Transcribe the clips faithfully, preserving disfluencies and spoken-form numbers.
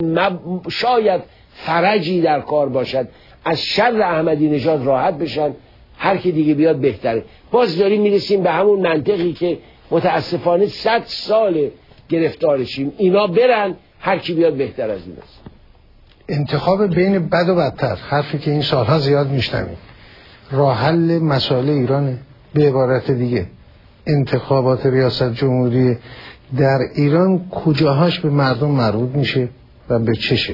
شاید فرجی در کار باشد، از شر احمدی نژاد راحت بشن، هر کی دیگه بیاد بهتره. باز داریم میرسیم به همون منطقی که متاسفانه صد سال گرفتارشیم، اینا برن هر کی بیاد بهتر از این است. انتخاب بین بد و بدتر، حرفی که این سالها زیاد میشنویم، راه حل مسائل ایرانه. به عبارت دیگه انتخابات ریاست جمهوری در ایران کجاهاش به مردم مربوط میشه و به چه شکل؟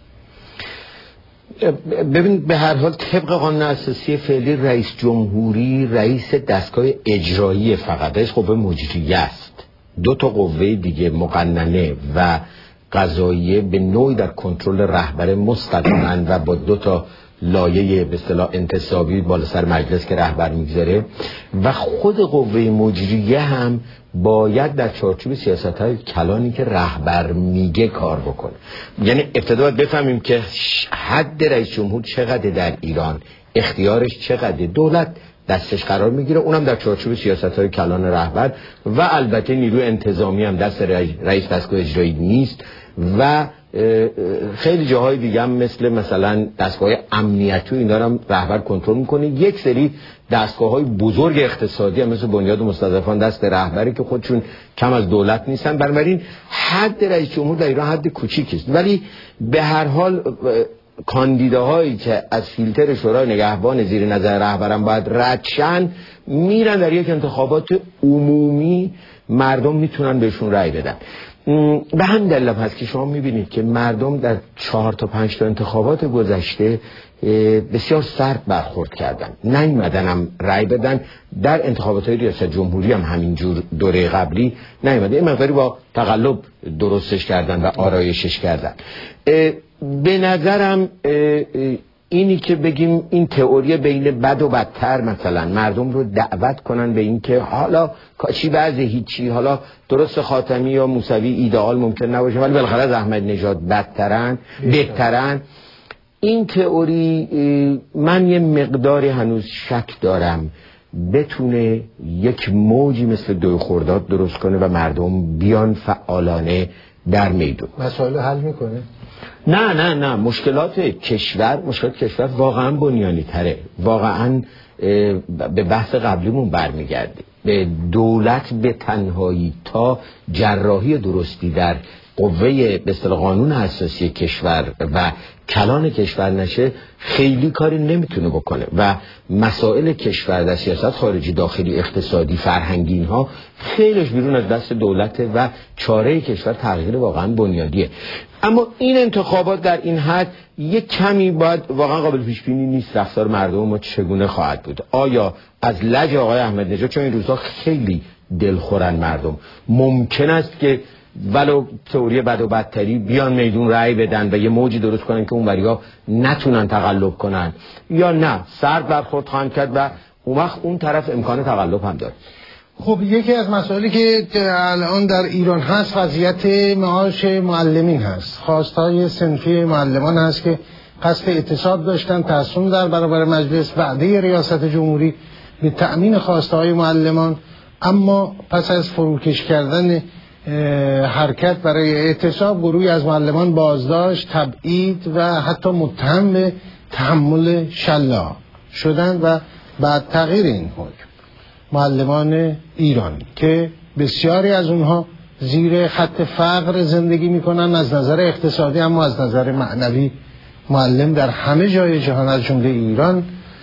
ببینید به هر حال طبق قانون اساسی فعلی رئیس جمهوری رئیس دستگاه اجرایی فقط، رئیس قوه مجریه است. دو تا قوه دیگه مقننه و قضاییه به نوعی در کنترل رهبر مستقیما و با دو تا لایه به اصطلاح انتصابی بالا سر مجلس که رهبر میگذاره، و خود قوه مجریه هم باید در چارچوب سیاست‌های کلانی که رهبر میگه کار بکنه. یعنی ابتدا باید بفهمیم که حد رئیس جمهور چقدر در ایران، اختیارش چقدر، دولت دستش قرار میگیره، اونم در چارچوب سیاست‌های کلان رهبر، و البته نیروی انتظامی هم دست رئیس دستگاه اجرایی نیست، و خیلی جاهای دیگه هم مثل مثلا دستگاه امنیتی اینا هم رهبر کنترل میکنه. یک سری دستگاه‌های بزرگ اقتصادی هم مثل بنیاد مستضعفان دست رهبری که خودشون کم از دولت نیستن. بنابراین حد رئیس جمهور در ایران حد کوچیکی است، ولی به هر حال کاندیداهایی که از فیلتر شورای نگهبان زیر نظر رهبران باید رد شن میرن در یک انتخابات عمومی، مردم میتونن بهشون رأی بدن. به هم دلیل هست که شما میبینید که مردم در چهار تا پنج تا انتخابات گذشته بسیار سرد برخورد کردن، نیومدن هم رأی بدن. در انتخابات های ریاست جمهوری هم همینجور دوره قبلی نیومدن، این مقداری با تقلب درستش کردن و آرایشش کردن. به نظرم اینی که بگیم این تئوری بین بد و بدتر مثلا مردم رو دعوت کنن به این که حالا چی بعضی هیچی، حالا درست خاتمی یا موسوی ایدئال ممکن نباشه ولی بالاخره از احمد نژاد بدترن بهترن، این تئوری من یه مقداری هنوز شک دارم بتونه یک موجی مثل دوی خرداد درست کنه و مردم بیان فعالانه در میدون. مسائل حل میکنه؟ نه نه نه مشکلات کشور مشکلات کشور واقعا بنیانی تره، واقعا به بحث قبلیمون برمیگرده. به دولت به تنهایی تا جراحی درستی در قوه به اصطلاح قانون اساسی کشور و کلان کشور نشه خیلی کاری نمیتونه بکنه، و مسائل کشور در سیاست خارجی، داخلی، اقتصادی، فرهنگی اینها خیلیش بیرون از دست دولته و چاره کشور تغییر واقعا بنیادیه. اما این انتخابات در این حد یک کمی باید واقعا قابل پیش بینی نیست رفتار مردم ما چگونه خواهد بود. آیا از لج آقای احمد نژاد، چون این روزها خیلی دلخورن مردم، ممکن است که ولو تئوری بد و بدتری بیان میدون رأی بدن و یه موجی درست کنن که اون وریا نتونن تقلب کنن، یا نه سرد برخورد خواهند کرد و اون وقت اون طرف امکان تقلب هم داره؟ خب یکی از مسائلی که الان در ایران هست وضعیت معاش معلمین هست. خواستهای صنفی معلمان هست که قصد اعتصاب داشتن، تصمیم در برابر مجلس وعده ریاست جمهوری به تأمین خواستهای معلمان، اما پس از فروکش کردن حرکت برای اعتصاب گروهی از معلمان بازداشت، تبعید و حتی متهم به تحمل شلاء شدند و بعد تغییر این حکم معلمان ایران که بسیاری از اونها زیر خط فقر زندگی میکنن از نظر اقتصادی، اما از نظر معنوی معلم در همه جای جهان از جمله ایران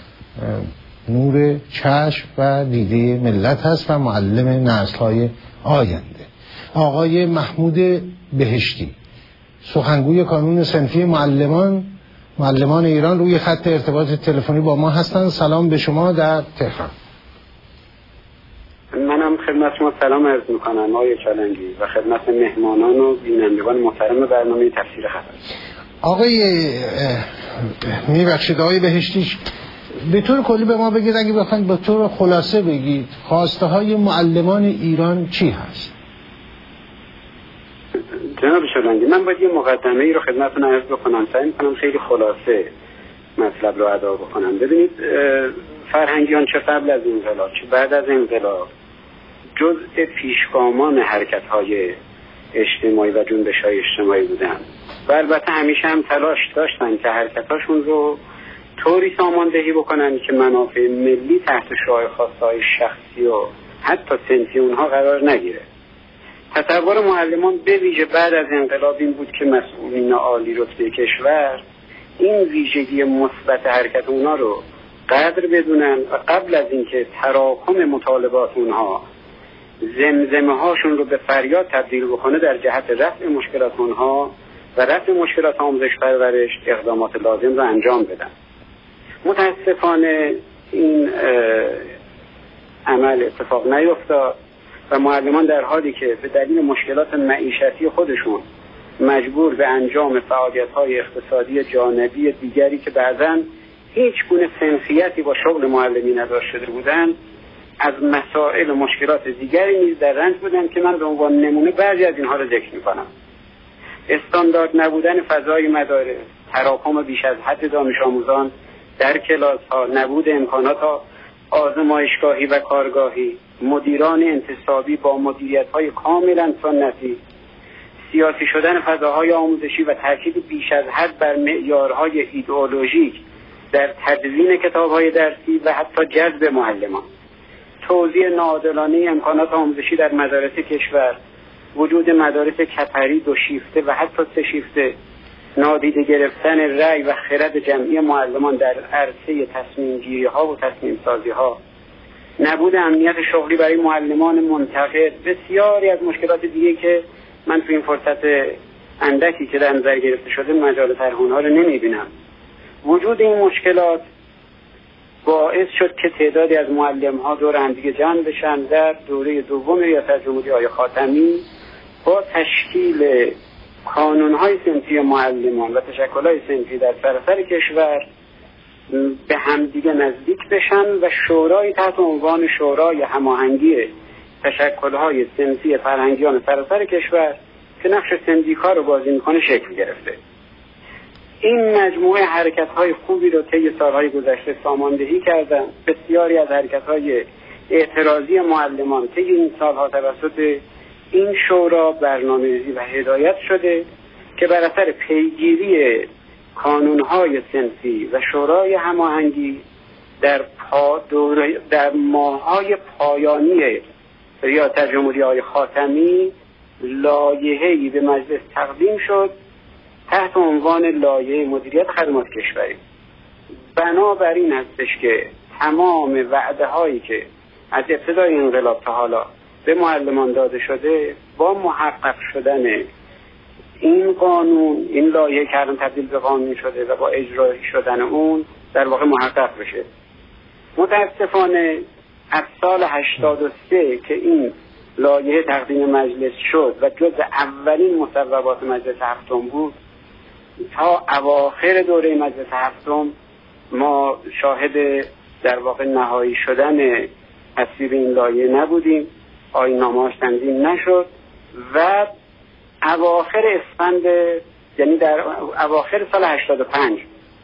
نور چشم و دیده ملت هست و معلم نسل‌های آینده. آقای محمود بهشتی، سخنگوی کانون صنفی معلمان معلمان ایران، روی خط ارتباط تلفنی با ما هستند. سلام به شما در تهران. منم خدمت شما سلام عرض میکنم آقای چالنگی و خدمت مهمانان و بینندگان محترم برنامه تفسیر خبر. آقای میبخشید آقای بهشتی، به طور کلی به ما بگید، اگه بخواید به طور خلاصه بگید خواسته های معلمان ایران چی هست؟ جناب چالنگی، من باید یه مقدمه ای رو خدمتتون عرض بکنم، سعی میکنم خیلی خلاصه مطلب رو ادا بکنم. ببینید فرهنگیان چه قبل از انقلاب چه بعد از انقلاب جزء پیشگامان حرکت‌های اجتماعی و جنبش‌های اجتماعی بودن و البته همیشه هم تلاش داشتن که حرکتاشون رو طوری ساماندهی بکنن که منافع ملی تحت شعاع خواسته‌های شخصی و حتی صنفی اونها قرار نگیره. تصور معلمان به ویژه بعد از انقلاب این بود که مسئولین عالی رتبه کشور این ویژگی مثبت حرکت اونها رو قدر بدونن و قبل از اینکه تراکم مطالبات اونها زمزمه هاشون رو به فریاد تبدیل بکنه در جهت رفع مشکلات اونها و رفع مشکلات آموزش پرورش اقدامات لازم رو انجام بدن. متاسفانه این عمل اتفاق نیفتاد و معلمان در حالی که به دلیل مشکلات معیشتی خودشون مجبور به انجام فعالیت‌های اقتصادی جانبی دیگری که بعضاً هیچ گونه سنخیتی با شغل معلمی نداشت شده بودن، از مسائل و مشکلات دیگری نیز در رنج بودن که من به عنوان نمونه بعضی از اینها رو ذکر می‌کنم. استاندارد نبودن فضای مدارس، تراکم بیش از حد دانش آموزان در کلاس‌ها، نبود امکانات آزمایشگاهی و کارگاهی، مدیران انتصابی با مدیریت‌های کاملاً سنتی، سیاسی شدن فضاهای آموزشی و تاکید بیش از حد بر معیارهای ایدئولوژیک در تدوین کتاب‌های درسی و حتی جذب معلمان، توزیع ناعادلانه امکانات آموزشی در مدارس کشور، وجود مدارس کپری دو شیفته و حتی سه شیفته، نادیده گرفتن رأی و خرد جمعی معلمان در عرصه تصمیم گیری ها و تصمیم سازی ها، نبود امنیت شغلی برای معلمان منتقد، بسیاری از مشکلات دیگه که من تو این فرصت اندکی که در نظر گرفته شده مجال طرح اونها رو نمیبینم. وجود این مشکلات باعث شد که تعدادی از معلم ها دور هم دیگه جمع بشن در دوره دوم ریاست جمهوری آقای خاتمی با تشکیل کانون‌های صنفی معلمان و تشکل‌های صنفی در سراسر کشور به همدیگه نزدیک بشن و شورای تحت عنوان شورای هماهنگی تشکل‌های صنفی فرهنگیان سراسر کشور که نقش سندیکا رو بازی می‌کنه شکل گرفته. این مجموعه حرکت‌های خوبی رو طی سال‌های گذشته ساماندهی کردن. بسیاری از حرکت‌های اعتراضی معلمان طی این سال‌ها توسط این شورا برنامه‌ریزی و هدایت شده که بر اثر پیگیری کانون‌های صنفی و شورای هماهنگی در پا دوره در ماه‌های پایانی ریاست جمهوری آقای خاتمی لایحه‌ای به مجلس تقدیم شد تحت عنوان لایحه مدیریت خدمات کشوری. بنابراین هستش که تمام وعده‌هایی که از ابتدای انقلاب تا حالا به معلمان داده شده با محقق شدن این قانون، این لایحه که الان تبدیل به قانون شده و با اجرایی شدن اون در واقع محقق بشه. متاسفانه از سال هشتاد و سه که این لایحه تقدیم مجلس شد و جز اولین مصوبات مجلس هفتم بود تا اواخر دوره مجلس هفتم ما شاهد در واقع نهایی شدن تصویب این لایحه نبودیم، آیین‌نامه‌اش تنظیم نشد و اواخر اسفند یعنی در اواخر سال هشتاد و پنج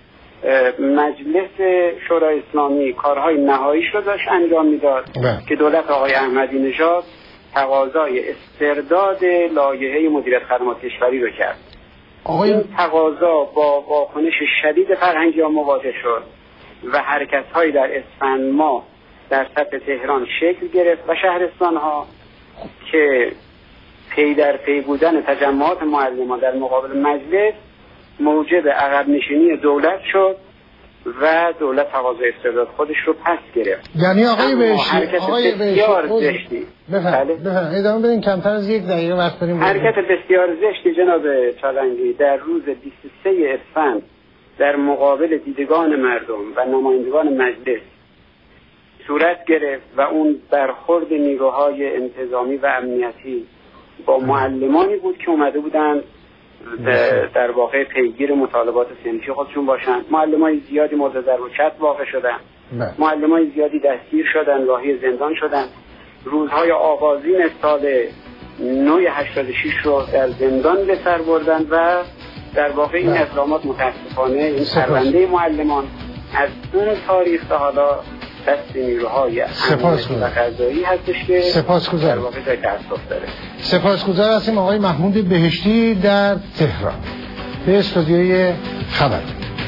مجلس شورای اسلامی کارهای نهاییش رو داشت انجام میداد که دولت آقای احمدی نژاد تقاضای استرداد لایحه مدیریت خدمات کشوری رو کرد. آقای... این تقاضا با واکنش شدید فرهنگیان مواجه شد و حرکت‌هایی در اسفند ماه در سطح تهران شکل گرفت و شهرستان‌ها که پی در پی بودن تجمعات معلمان در مقابل مجلس موجب عقب نشینی دولت شد و دولت تقاضای استرداد خودش رو پس گرفت. یعنی آقای بهشتی آقای بسیار زشتی بفرمایید بفرمایید ادامه بدین، کمتر از یک دقیقه وقت داریم. حرکت بسیار زشتی جناب چالنگی در روز بیست و سه اسفند در مقابل دیدگان مردم و نمایندگان مجلس صورت گرفت و اون برخورد نیروهای انتظامی و امنیتی با معلمانی بود که اومده بودن در واقع پیگیر مطالبات صنفی خودشون باشن. معلمای زیادی مورد ضرب و چتر واقع شدن، معلمای زیادی دستگیر شدن، راهی زندان شدن. روزهای آغازین سال نو هشتاد و شش رو در زندان به سر بردن و در واقع این اقدامات متاسفانه این پرونده معلمان از اون تاریخ تا حالا دست نیروهای امنیتی و قضایی هستش که سپاسگزارم. در واقع جای تأسف داره. سپاسگزار هستیم آقای محمود بهشتی در تهران. به استودیوی خبر.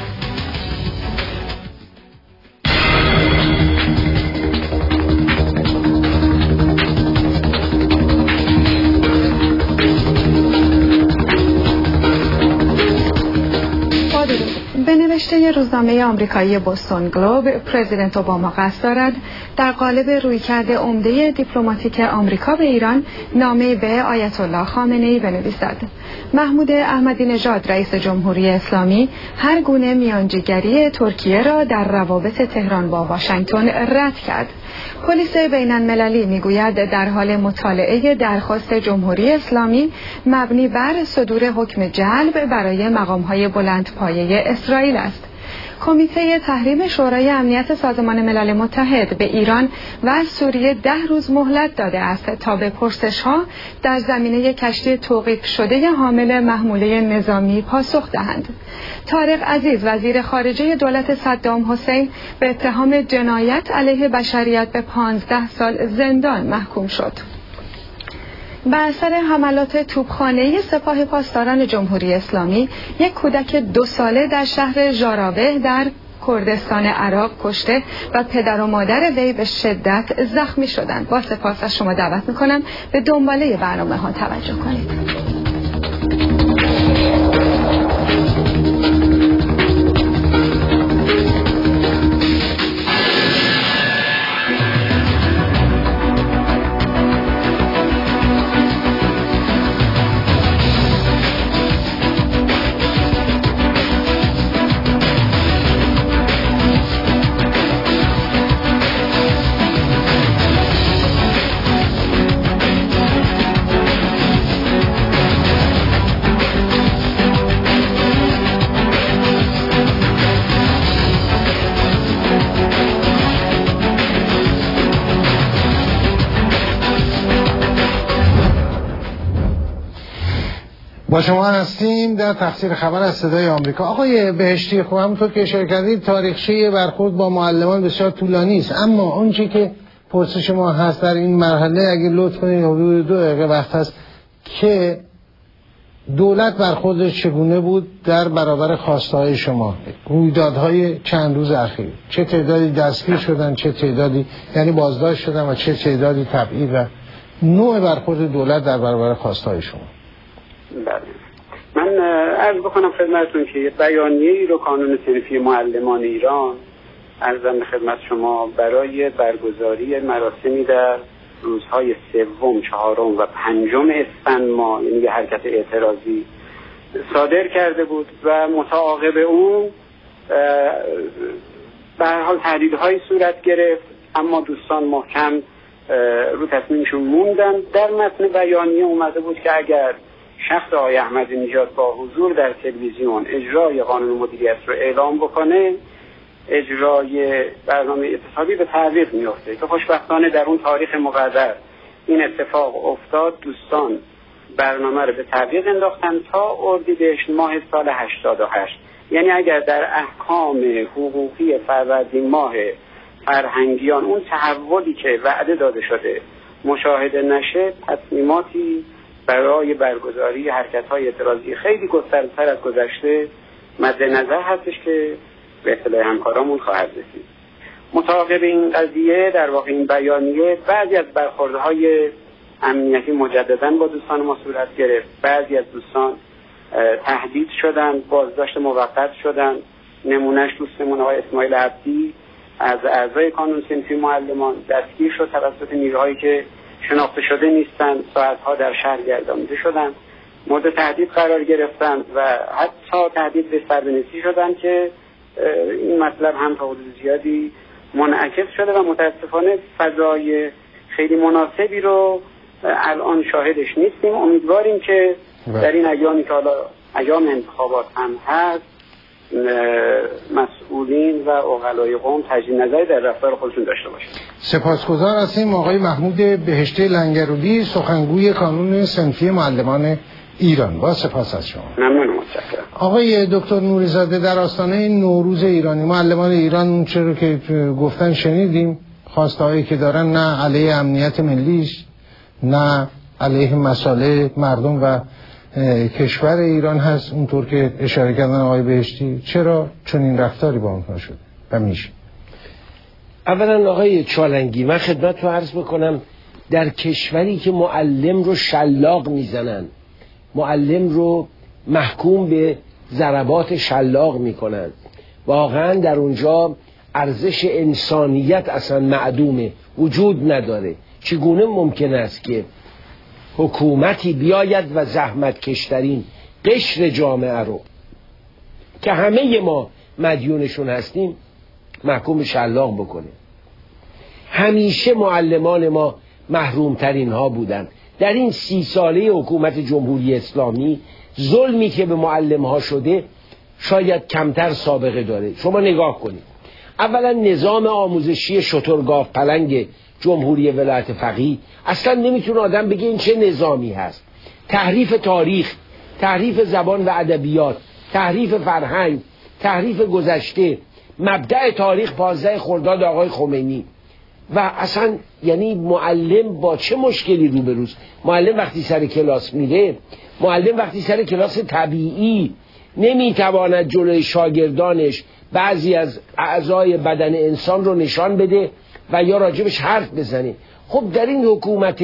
به نوشته روزنامه آمریکایی بوستون گلوب، پرزیدنت اوباما قصد دارد در قالب رویکرد عمده دیپلماتیک آمریکا به ایران نامه به آیت الله خامنه‌ای بنویسد. محمود احمدی نژاد رئیس جمهوری اسلامی هر گونه میانجیگری ترکیه را در روابط تهران با واشنگتن رد کرد. پلیس بین المللی میگوید در حال مطالعه درخواست جمهوری اسلامی مبنی بر صدور حکم جلب برای مقام‌های بلندپایه اسرائیل است. کمیته تحریم شورای امنیت سازمان ملل متحد به ایران و سوریه ده روز مهلت داده است تا به پرسش‌ها در زمینه کشتی توقیف شده حامل محموله نظامی پاسخ دهند. طارق عزیز وزیر خارجه دولت صدام حسین به اتهام جنایت علیه بشریت به پانزده سال زندان محکوم شد. بر اثر حملات توپخانه‌ای سپاه پاسداران جمهوری اسلامی، یک کودک دو ساله در شهر ژاراوه در کردستان عراق کشته و پدر و مادر وی به شدت زخمی شدند. با سپاس از شما دعوت می‌کنم به دنباله برنامه ها توجه کنید. با شما هستیم در تفسیر خبر از صدای آمریکا. آقای بهشتی، خب همونطور که اشاره کردید تاریخچه برخورد با معلمان بسیار طولانی است، اما اونچه که پرسش ما هست در این مرحله اگه لطف کنید حدود دو دقیقه وقت هست که دولت برخوردش چگونه بود در برابر خواسته‌های شما، رویدادهای چند روز اخیر، چه تعدادی دستگیر شدن، چه تعدادی یعنی بازداشت شدن و چه تعدادی تبعید و نوع برخورد دولت در برابر خواسته‌های شما. بله، من عرض بکنم خدمتتون که بیانیه‌ای رو کانون صنفی معلمان ایران عرضم به خدمت شما برای برگزاری مراسمی در روزهای سوم، چهارم و پنجم اسفند ماه، یعنی یه حرکت اعتراضی صادر کرده بود و متعاقب اون به هر حال تهدیدهایی صورت گرفت، اما دوستان محکم رو تصمیمشون موندن. در متن بیانیه اومده بود که اگر شخص آقای احمدی نژاد با حضور در تلویزیون اجرای قانون مدیریت رو اعلام بکنه، اجرای برنامه اتصالی به تعویق میفته که خوشبختانه در اون تاریخ مقرر این اتفاق افتاد. دوستان برنامه رو به تعویق انداختن تا اردیبهشت ماه سال هشتاد و هشت. یعنی اگر در احکام حقوقی فروردین ماه فرهنگیان اون تحولی که وعده داده شده مشاهده نشه، تصمیماتی برای برگزاری حرکت‌های اعتراضی خیلی گسترده‌تر از گذشته مد نظر هستش که به اطلاع همکارامون خواهد رسید. متعاقب این قضیه در واقع این بیانیه بعضی از برخوردهای امنیتی مجدداً با دوستان ما صورت گرفت. بعضی از دوستان تهدید شدن، بازداشت موقت شدن. نمونهش دوستمون آقای اسماعیل عبدی از اعضای کانون صنفی معلمان دستگیر شد توسط نیروهایی که شناخته شده نیستند، ساعتها در شهر گردانیده شدند، مورد تهدید قرار گرفتند و حتی تهدید به سربنسی شدند که این مطلب هم تا حدود زیادی منعکس شده و متاسفانه فضای خیلی مناسبی رو الان شاهدش نیستیم. امیدواریم که در این ایامی که حالا ایام انتخابات هم هست مسئولین و عقلای قوم تجدید نظری در رفتار خودشون داشته باشند. سپاسگزار هستیم آقای محمود بهشتی لنگرودی، سخنگوی کانون صنفی معلمان ایران. با سپاس از شما. ممنون، متشکرم. آقای دکتر نوری‌زاده، در آستانه نوروز ایرانی، معلمان ایران چرا که گفتن شنیدیم، خواستهایی که دارن نه علیه امنیت ملیش، نه علیه مسائل مردم و کشور ایران هست، اونطور که اشاره کردن آقای بهشتی. چرا چنین رفتاری با اونها شده و میشه؟ اولا آقای چالنگی، من خدمت رو عرض بکنم، در کشوری که معلم رو شلاق میزنن، معلم رو محکوم به ضربات شلاق میکنن، واقعا در اونجا ارزش انسانیت اصلا معدومه، وجود نداره. چگونه ممکن است که حکومتی بیاید و زحمت کشترین قشر جامعه رو که همه ما مدیونشون هستیم محکوم به شلاق بکنه؟ همیشه معلمان ما محروم ترین ها بودن. در این سی ساله حکومت جمهوری اسلامی ظلمی که به معلم ها شده شاید کمتر سابقه داره. شما نگاه کنید، اولا نظام آموزشی شترگاف پلنگ جمهوری ولایت فقیه، اصلا نمیتونه آدم بگه این چه نظامی هست. تحریف تاریخ، تحریف زبان و ادبیات، تحریف فرهنگ، تحریف گذشته، مبدأ تاریخ پانزده خرداد آقای خمینی. و اصلا یعنی معلم با چه مشکلی روبروست؟ معلم وقتی سر کلاس میره، معلم وقتی سر کلاس طبیعی نمیتواند جلوی شاگردانش بعضی از اعضای بدن انسان رو نشان بده و یا راجبش حرف بزنه. خب در این حکومت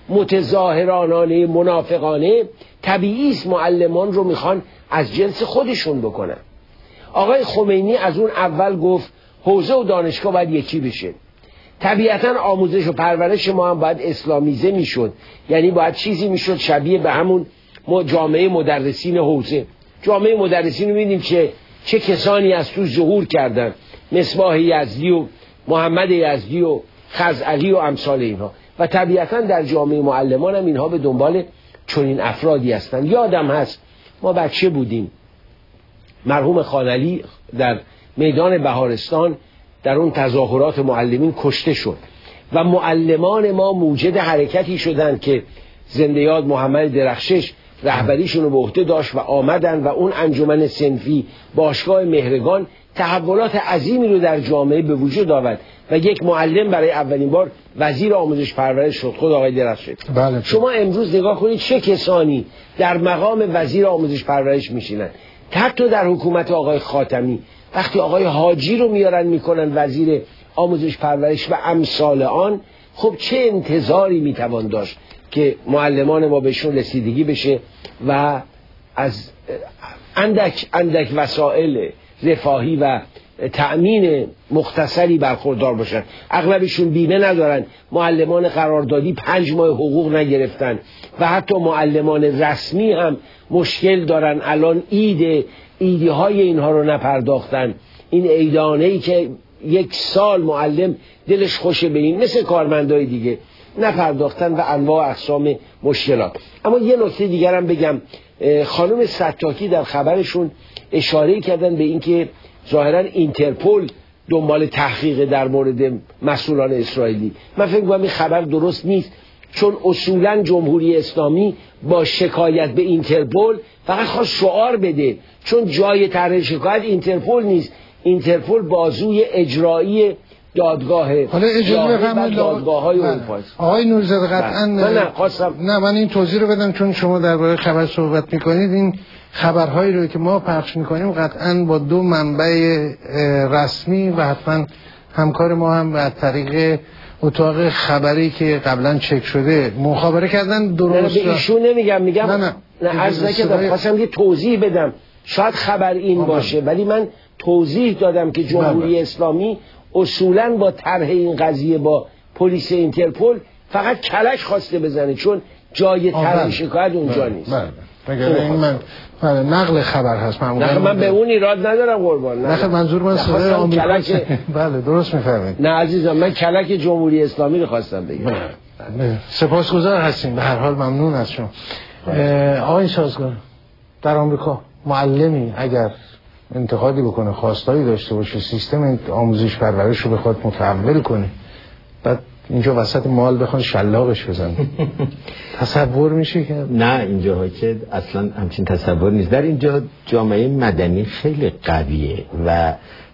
متظاهرانانه منافقانه طبیعی است معلمان رو میخوان از جنس خودشون بکنن. آقای خمینی از اون اول گفت حوزه و دانشگاه باید یکی بشه. طبیعتا آموزش و پرورش ما هم باید اسلامیزه میشد، یعنی باید چیزی میشد شبیه به همون جامعه مدرسین حوزه. جامعه مدرسین رو میدیم چه چه کسانی از تو ظهور کردن، مصباح یزدی و محمد یزدی و خزعلی و امثال اینها. و طبیعتا در جامعه معلمان هم اینها به دنبال چنین افرادی هستند. یادم هست ما بچه بودیم، مرحوم خانعلی در میدان بهارستان در اون تظاهرات معلمین کشته شد و معلمان ما موجد حرکتی شدند که زنده یاد محمد درخشش رهبریشون رو به عهده داشت و آمدن و اون انجمن صنفی باشگاه مهرگان تحولات عظیمی رو در جامعه به وجود آورد و یک معلم برای اولین بار وزیر آموزش پرورش شد، خود آقای درخشش. بله. شما امروز نگاه کنید چه کسانی در مقام وزیر آموزش پرورش میشینن. حتی در حکومت آقای خاتمی وقتی آقای حاجی رو میارن میکنن وزیر آموزش پرورش و امثال آن، خب چه انتظاری میتوان داشت که معلمان ما بهشون رسیدگی بشه و از اندک اندک وسایل رفاهی و تأمین مختصری برخوردار باشن. اغلبشون بیمه ندارن، معلمان قراردادی پنج ماه حقوق نگرفتن و حتی معلمان رسمی هم مشکل دارن. الان عید ایدی های اینها رو نپرداختن. این عیدانه‌ای که یک سال معلم دلش خوشه به این، مثل کارمندای دیگه، نپرداختن و انواع اقسام مشکلات. اما یه نکته دیگر هم بگم، خانم ستاکی در خبرشون اشاره کردن به اینکه ظاهرا اینترپل دنبال تحقیق در مورد مسئولان اسرائیلی. من فکر می‌کنم این خبر درست نیست، چون اصولا جمهوری اسلامی با شکایت به اینترپل فقط خواست شعار بده، چون جای طرح شکایت اینترپل نیست. اینترپل بازوی اجرایی دادگاه، حالا اجازه بفرمایید دادگاه‌های اروپا. آقای نوری‌زاده قطعاً نه نه خواستم نه من این توضیح رو بدم، چون شما درباره خبر صحبت می‌کنید. این خبرهایی رو که ما پخش می‌کنیم قطعاً با دو منبع رسمی و حتما همکار ما هم از طریق اتاق خبری که قبلا چک شده مخابره کردن. درست نه به ایشون نمیگم، میگم نه نه نه عرض نکردم، خواستم یه توضیح بدم. شاید خبر این باشه ولی من توضیح دادم که جمهوری بله. اسلامی اصولا با طرح این قضیه با پلیس اینترپل فقط کلک خواسته بزنه، چون جای طرح شکایت اونجا بله. نیست. بله. بله. این من بله. نقل خبر هست. من نه من به اون ایراد ندارم قربان. نه منظور من صدای آمریکا. بله درست میفرمایید. نه عزیزم، من کلک جمهوری اسلامی رو خواستم بگم. بله. بله. سپاسگزار هستیم، به هر حال ممنون از شما. آقای سازگار، در آمریکا معلمی اگر انتقادی بکنه، خواستایی داشته باشه، سیستم آموزش پرورش رو بخواد متحول کنه، بعد اینجا وسط مال بخوان شلاقش بزن. تصور میشه که نه اینجاها که اصلا همچین تصور نیست. در اینجا جامعه مدنی خیلی قویه و